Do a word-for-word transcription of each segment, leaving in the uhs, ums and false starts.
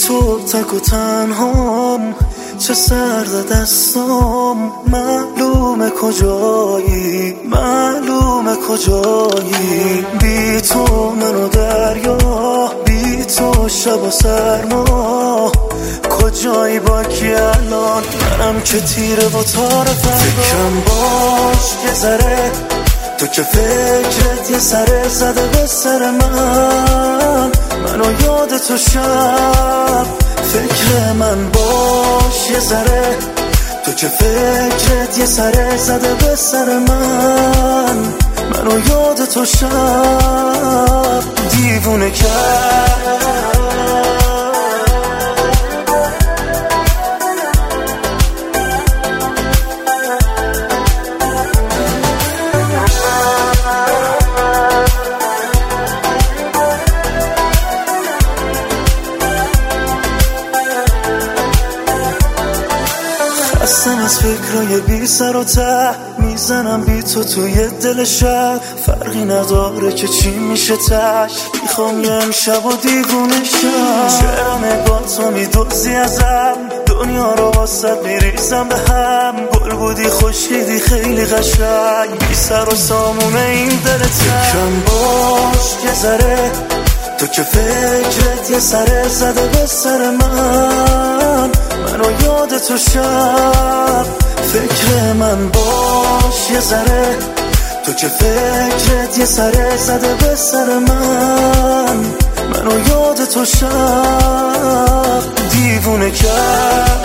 تو تک و تنهام، چه سرد دستام. معلومه کجایی، معلومه کجایی. بی تو منو دریا، بی تو شب و سرما. کجایی با کی الان؟ منم که تیره و تار فردا. فکرم باش یه ذره، تو که فکرت یه سره زده به سر من. منو یاد تو شب، فکر من باش یه ذره. تو که فکرت یه سره زده به سر من. منو یاد تو شب دیوونه کرد. خستم از فکرای بی سر و ته، میزنم بی تو توی دل شب. فرقی نداره که چی میشه تش، میخوام یه امشب و دیوونه شم. چرا نگاه تو میدوزی ازم، دنیا رو واسه میریزم به هم. گل بودی خوشیدی خیلی قشنگ، بی سر و سامون این دل فکرم باش یه ذره. تو که فکرت یه سره زده به سر من. منو یاد تو شب، فکر من باش یه ذره. تو که فکرت یه سره زده به سر من. منو یاد تو شب دیوونه کرد.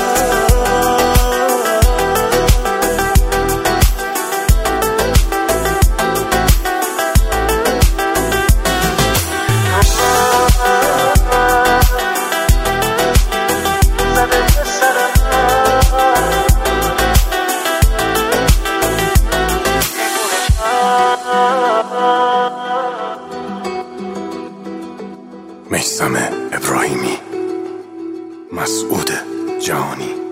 میثم ابراهیمی، مسعود جهانی.